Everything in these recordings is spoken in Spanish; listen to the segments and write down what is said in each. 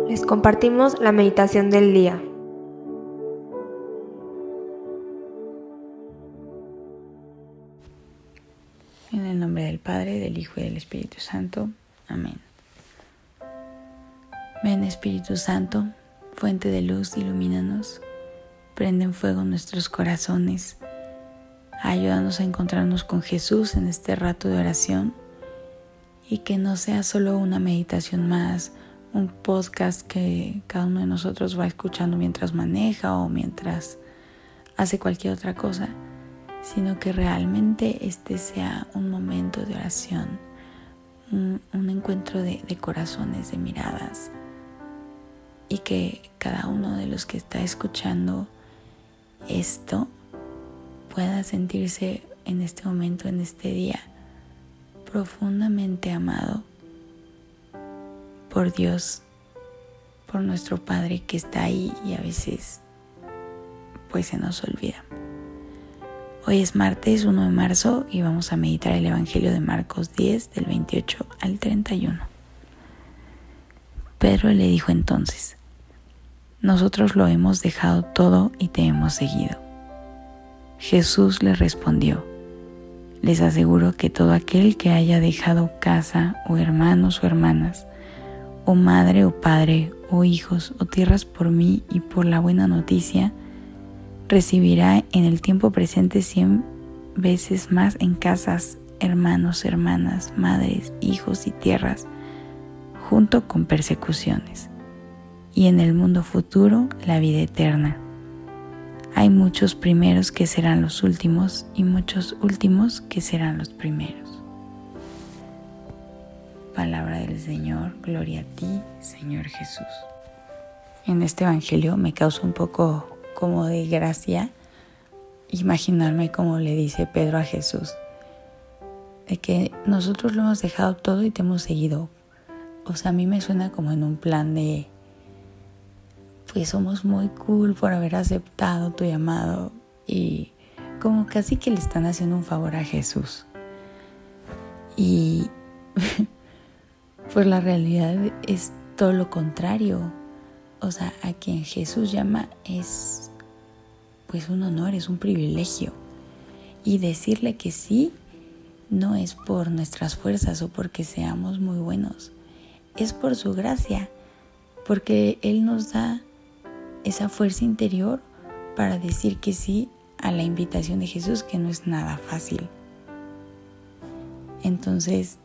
Les compartimos la meditación del día. En el nombre del Padre, del Hijo y del Espíritu Santo. Amén. Ven, Espíritu Santo, fuente de luz, ilumínanos. Prende en fuego nuestros corazones. Ayúdanos a encontrarnos con Jesús en este rato de oración y que no sea solo una meditación más, un podcast que cada uno de nosotros va escuchando mientras maneja o mientras hace cualquier otra cosa, sino que realmente este sea un momento de oración, un encuentro de corazones, de miradas, y que cada uno de los que está escuchando esto pueda sentirse en este momento, en este día, profundamente amado por Dios, por nuestro Padre que está ahí y a veces pues se nos olvida. Hoy es martes 1 de marzo y vamos a meditar el Evangelio de Marcos 10 del 28 al 31. Pedro le dijo entonces: nosotros lo hemos dejado todo y te hemos seguido. Jesús le respondió: les aseguro que todo aquel que haya dejado casa o hermanos o hermanas, o madre o padre o hijos o tierras por mí y por la buena noticia, recibirá en el tiempo presente 100 veces más en casas, hermanos, hermanas, madres, hijos y tierras, junto con persecuciones, y en el mundo futuro la vida eterna. Hay muchos primeros que serán los últimos y muchos últimos que serán los primeros. Palabra del Señor, gloria a ti, Señor Jesús. En este evangelio me causa un poco como de gracia imaginarme como le dice Pedro a Jesús, de que nosotros lo hemos dejado todo y te hemos seguido. O sea, a mí me suena como en un plan de, pues somos muy cool por haber aceptado tu llamado, y como casi que le están haciendo un favor a Jesús. Y pues la realidad es todo lo contrario. O sea, a quien Jesús llama es pues un honor, es un privilegio. Y decirle que sí no es por nuestras fuerzas o porque seamos muy buenos, es por su gracia, porque Él nos da esa fuerza interior para decir que sí a la invitación de Jesús, que no es nada fácil. Entonces,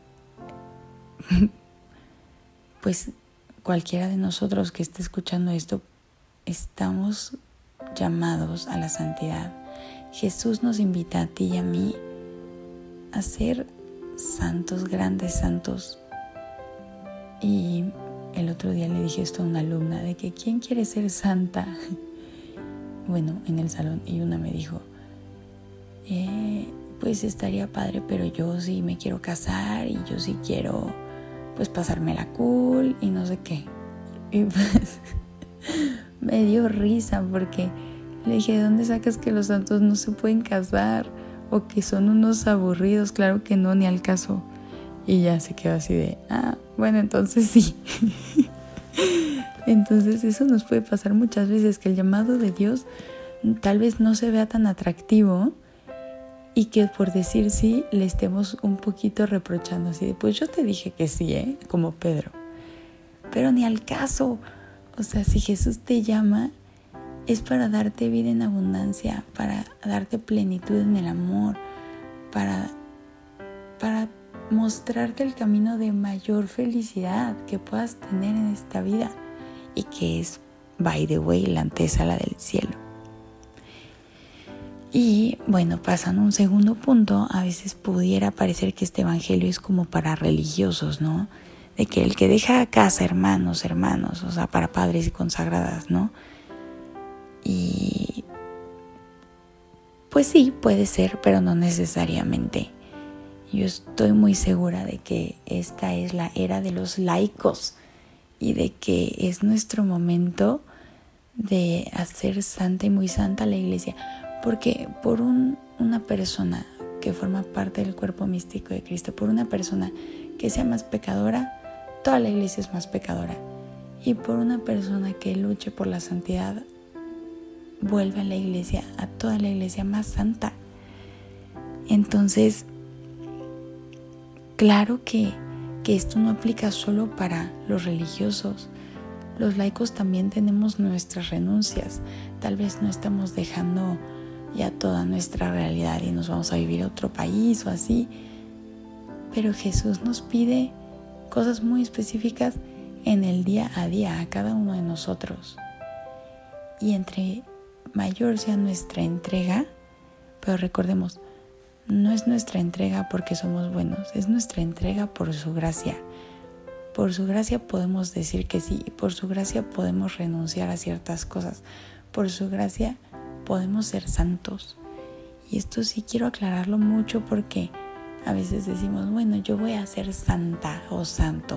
pues cualquiera de nosotros que esté escuchando esto, estamos llamados a la santidad. Jesús nos invita a ti y a mí a ser santos, grandes santos. Y el otro día le dije esto a una alumna, de que ¿quién quiere ser santa? Bueno, en el salón, y una me dijo, pues estaría padre, pero yo sí me quiero casar y yo sí quiero pues pasármela cool y no sé qué. Y pues me dio risa porque le dije, ¿de dónde sacas que los santos no se pueden casar? O que son unos aburridos. Claro que no, ni al caso. Y ya se quedó así de, bueno, entonces sí. Entonces eso nos puede pasar muchas veces, que el llamado de Dios tal vez no se vea tan atractivo y que por decir sí le estemos un poquito reprochando así de, pues yo te dije que sí, como Pedro, pero ni al caso. O sea, si Jesús te llama es para darte vida en abundancia, para darte plenitud en el amor, para mostrarte el camino de mayor felicidad que puedas tener en esta vida, y que es, by the way, la antesala del cielo. Y bueno, pasando a un segundo punto, a veces pudiera parecer que este evangelio es como para religiosos, ¿no? De que el que deja a casa, hermanos, o sea, para padres y consagradas, ¿no? Y pues sí, puede ser, pero no necesariamente. Yo estoy muy segura de que esta es la era de los laicos y de que es nuestro momento de hacer santa y muy santa la iglesia. Porque por una persona que forma parte del cuerpo místico de Cristo, por una persona que sea más pecadora, toda la iglesia es más pecadora. y por una persona que luche por la santidad, vuelve a la iglesia, a toda la iglesia más santa. Entonces, claro que esto no aplica solo para los religiosos. Los laicos también tenemos nuestras renuncias. Tal vez no estamos dejando ya toda nuestra realidad y nos vamos a vivir a otro país o así. Pero Jesús nos pide cosas muy específicas en el día a día a cada uno de nosotros. Y entre mayor sea nuestra entrega, pero recordemos, no es nuestra entrega porque somos buenos, es nuestra entrega por su gracia. Por su gracia podemos decir que sí, por su gracia podemos renunciar a ciertas cosas, por su gracia podemos ser santos. Y esto sí quiero aclararlo mucho porque a veces decimos, bueno, yo voy a ser santa o santo.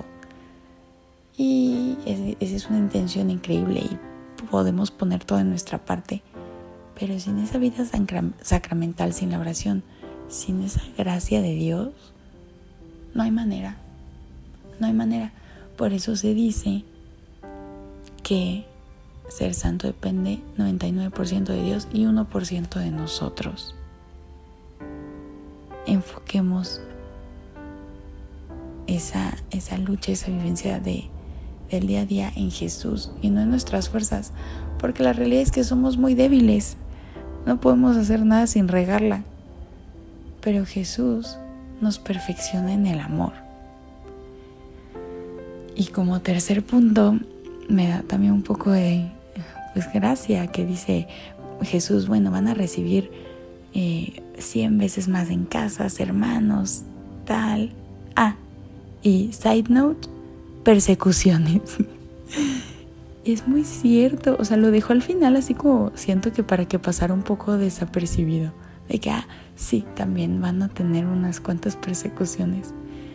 Y esa es una intención increíble y podemos poner todo en nuestra parte. Pero sin esa vida sacramental, sin la oración, sin esa gracia de Dios, no hay manera. No hay manera. Por eso se dice que ser santo depende 99% de Dios y 1% de nosotros. Enfoquemos esa lucha, esa vivencia del día a día en Jesús y no en nuestras fuerzas, porque la realidad es que somos muy débiles. No podemos hacer nada sin regarla. Pero Jesús nos perfecciona en el amor. Y como tercer punto, me da también un poco de gracia que dice Jesús, bueno, van a recibir 100 veces más en casas, hermanos, tal. Y side note, persecuciones. Es muy cierto, o sea, lo dejo al final así como siento que para que pasara un poco desapercibido. De que, sí, también van a tener unas cuantas persecuciones.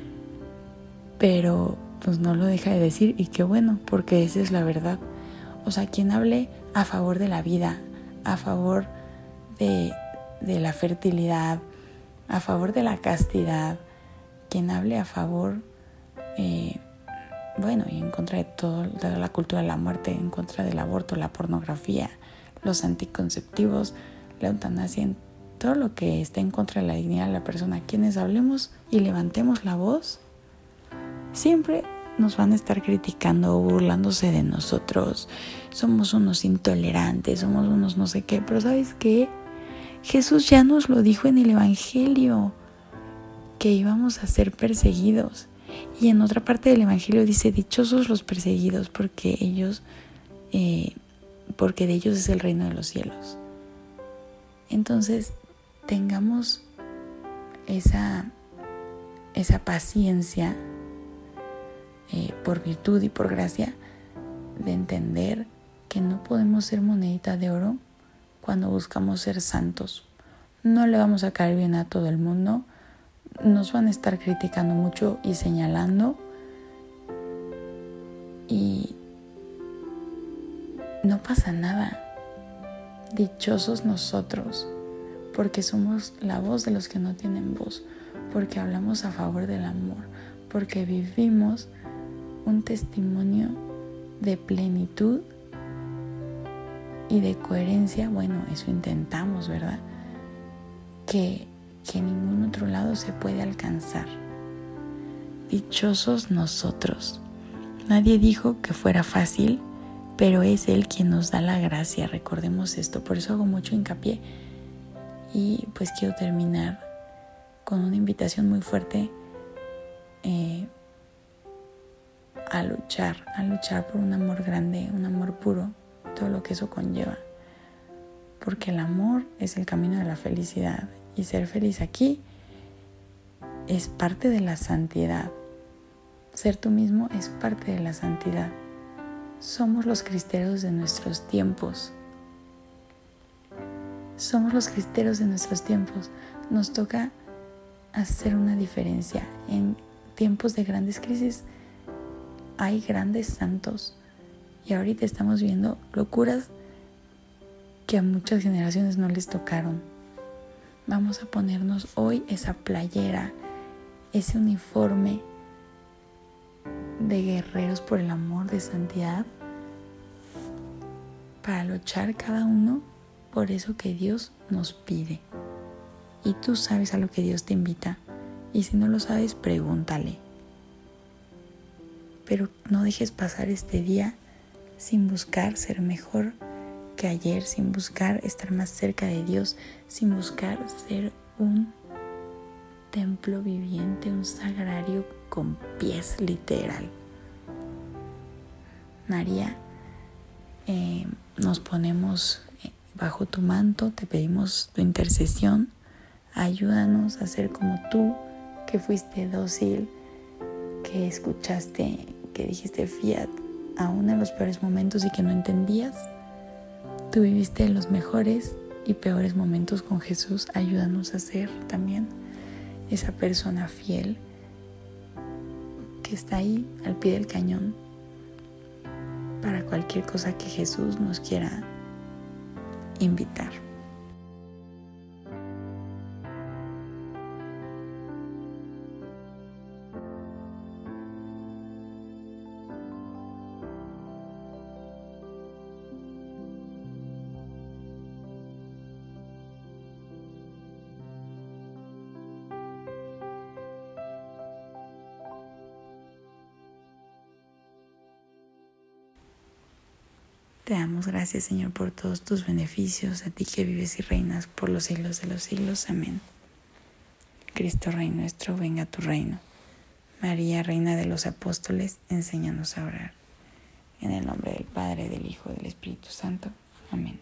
Pero pues no lo deja de decir y qué bueno, porque esa es la verdad. O sea, quien hable a favor de la vida, a favor de la fertilidad, a favor de la castidad, quien hable a favor, y en contra de toda la cultura de la muerte, en contra del aborto, la pornografía, los anticonceptivos, la eutanasia, todo lo que esté en contra de la dignidad de la persona, quienes hablemos y levantemos la voz, siempre nos van a estar criticando o burlándose de nosotros. Somos unos intolerantes, somos unos no sé qué, pero ¿sabes qué? Jesús ya nos lo dijo en el Evangelio, que íbamos a ser perseguidos. Y en otra parte del Evangelio dice, dichosos los perseguidos, porque de ellos es el reino de los cielos. Entonces, tengamos esa paciencia por virtud y por gracia de entender que no podemos ser monedita de oro cuando buscamos ser santos. No le vamos a caer bien a todo el mundo, nos van a estar criticando mucho y señalando, y no pasa nada. Dichosos nosotros, porque somos la voz de los que no tienen voz, porque hablamos a favor del amor, porque vivimos un testimonio de plenitud y de coherencia. Bueno, eso intentamos, ¿verdad? Que en ningún otro lado se puede alcanzar. Dichosos nosotros. Nadie dijo que fuera fácil, pero es Él quien nos da la gracia. Recordemos esto, por eso hago mucho hincapié. Y pues quiero terminar con una invitación muy fuerte a luchar por un amor grande, un amor puro, todo lo que eso conlleva. Porque el amor es el camino de la felicidad, y ser feliz aquí es parte de la santidad. Ser tú mismo es parte de la santidad. Somos los cristeros de nuestros tiempos. Nos toca hacer una diferencia. En tiempos de grandes crisis hay grandes santos. Y ahorita estamos viendo locuras que a muchas generaciones no les tocaron. Vamos a ponernos hoy esa playera, ese uniforme de guerreros por el amor de santidad para luchar cada uno por eso que Dios nos pide. Y tú sabes a lo que Dios te invita. Y si no lo sabes, pregúntale. Pero no dejes pasar este día sin buscar ser mejor que ayer, sin buscar estar más cerca de Dios, sin buscar ser un templo viviente, un sagrario con pies literal. María, nos ponemos bajo tu manto, te pedimos tu intercesión. Ayúdanos a ser como tú, que fuiste dócil, que escuchaste, que dijiste fiat aún en los peores momentos y que no entendías. Tú viviste los mejores y peores momentos con Jesús. Ayúdanos a ser también esa persona fiel que está ahí al pie del cañón para cualquier cosa que Jesús nos quiera invitar. Te damos gracias, Señor, por todos tus beneficios, a ti que vives y reinas por los siglos de los siglos. Amén. Cristo Rey nuestro, venga a tu reino. María, Reina de los Apóstoles, enséñanos a orar. En el nombre del Padre, del Hijo y del Espíritu Santo. Amén.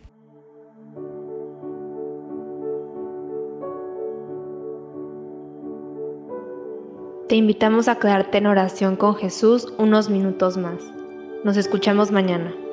Te invitamos a quedarte en oración con Jesús unos minutos más. Nos escuchamos mañana.